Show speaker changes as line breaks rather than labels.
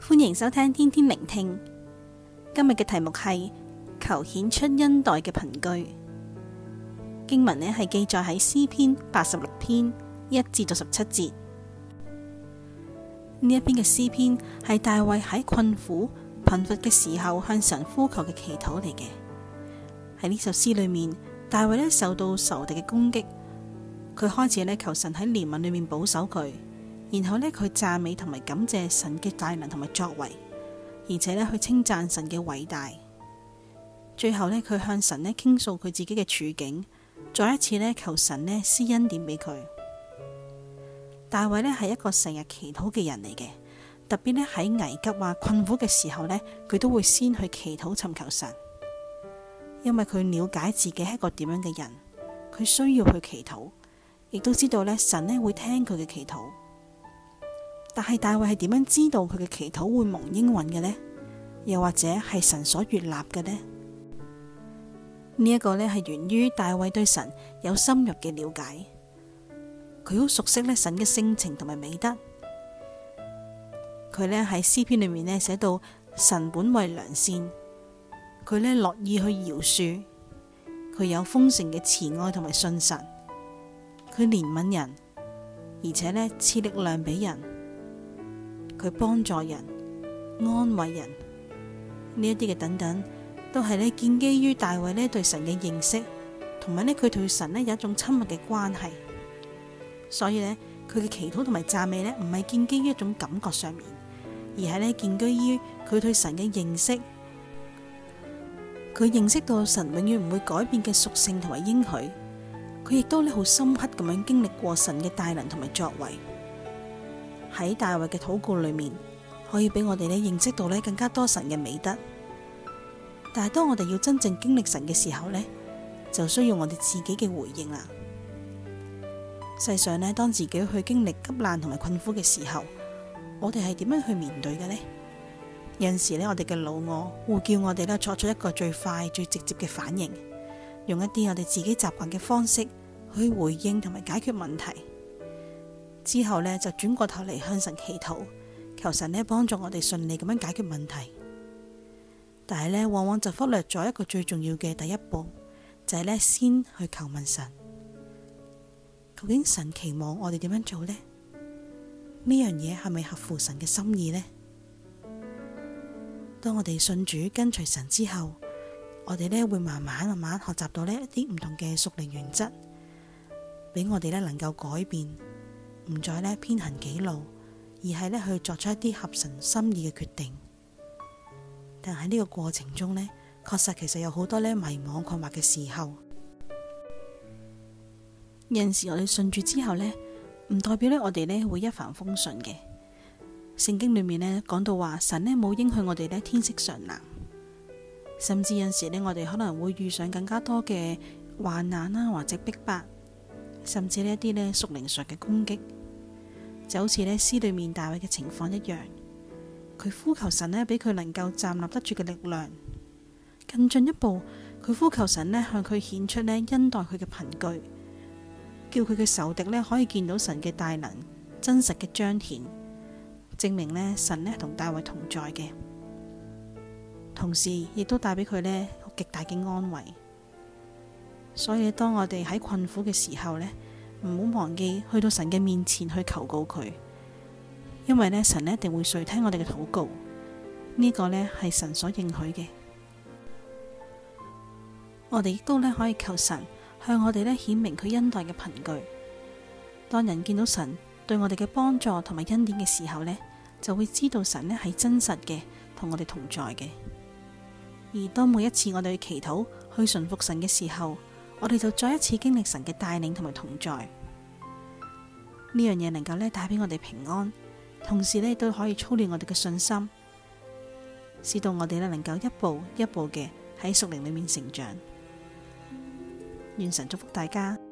歡迎收聽天天聆聽。今日嘅題目係求顯出恩待嘅憑據。經文呢係記載喺詩篇86篇1至到17節。呢一篇嘅詩篇係大衛喺困苦貧乏嘅時候向神呼求嘅祈禱嚟嘅。喺呢首詩裏面，大衛呢受到仇敵嘅攻擊，佢開始呢求神喺憐憫裏面保守佢，然後呢佢讚美同埋感謝神嘅大能同埋作為，而且呢去稱讚神嘅偉大。最後呢佢向神呢傾訴佢自己嘅處境，再一次呢求神呢施恩典俾佢。大衛呢係一個成日祈禱嘅人嚟嘅，特別呢喺危急困苦嘅時候呢，佢都會先去祈禱尋求神，因為佢了解自己係一個點樣嘅人，佢需要去祈禱，亦都知道呢神呢會聽佢嘅祈禱。但係大衛係點樣知道佢嘅祈禱會蒙應允嘅呢？又或者係神所悅納嘅呢？呢一個呢係源於大衛對神有深入嘅了解，佢好熟悉呢神嘅性情同埋美德。佢呢喺詩篇裏面呢寫到神本為良善，佢呢樂意去饒恕，佢有豐盛嘅慈愛同埋信實，佢憐憫人，而且呢賜力量俾人，佢幫助人，安慰人，呢一啲嘅等等，都係呢建基於大衛呢對神嘅認識，同埋呢佢對神呢有一種親密嘅關係。所以呢，佢嘅祈禱同埋讚美呢唔係建基於一種感覺上面，而係呢建基於佢對神嘅認識。佢認識到神永遠唔會改變嘅屬性同埋應許，佢亦都呢好深刻咁樣經歷過神嘅大能同埋作為。喺大衛嘅禱告裏面，可以俾我哋呢認識到呢更加多神嘅美德。但係當我哋要真正經歷神嘅時候呢，就需要我哋自己嘅回應啦。世上呢，當自己去經歷急難同埋困苦嘅時候，我哋係點樣去面對嘅呢？有陣時呢，我哋嘅老我會叫我哋呢作出一個最快最直接嘅反應，用一啲我哋自己習慣嘅方式去回應同埋解決問題。之後呢，就轉過頭嚟向神祈禱，求神呢幫助我哋順利咁樣解決問題。但係呢，往往就忽略咗一個最重要嘅第一步，就係呢先去求問神。究竟神期望我哋點樣做呢？呢樣嘢係咪合乎神嘅心意呢？當我哋信主跟隨神之後，我哋呢會慢慢學習到呢一啲唔同嘅屬靈原則，俾我哋呢能夠改變，唔再呢偏行己路，而係呢去作出一啲合神心意嘅決定。但喺呢個過程中呢，確實其實有好多呢迷惘困惑嘅時候。有陣時我哋信主之後呢，唔代表呢我哋呢會一帆風順嘅。聖經裏面呢講到話，神呢冇應許我哋呢天色常藍，甚至有陣時呢我哋可能會遇上更加多嘅患難啦，或者逼迫，甚至呢一啲呢屬靈上嘅攻擊，就好似呢詩裏面大衛嘅情況一樣。佢呼求神呢俾佢能夠站立得住嘅力量，更進一步，佢呼求神呢向佢顯出呢恩待佢嘅憑據，叫佢嘅仇敵呢可以見到神嘅大能真實嘅彰顯，證明呢神呢同大衛同在嘅，同時亦都帶俾佢呢極大嘅安慰。所以當我哋喺困苦嘅時候呢，唔好忘記去到神嘅面前去求告佢，因為呢神呢一定會垂聽我哋嘅禱告，呢個呢係神所應許嘅。我哋亦都呢可以求神向我哋呢顯明佢恩待嘅憑據。當人見到神對我哋嘅幫助同埋恩典嘅時候呢，就會知道神呢係真實嘅，同我哋同在嘅。而當每一次我哋去祈禱去順服神嘅時候，我哋就再一次經歷神嘅帶領同埋同在。呢樣嘢能夠呢帶俾我哋平安，同時呢都可以操練我哋嘅信心，使到我哋呢能夠一步一步嘅喺屬靈裏面成長。願神祝福大家。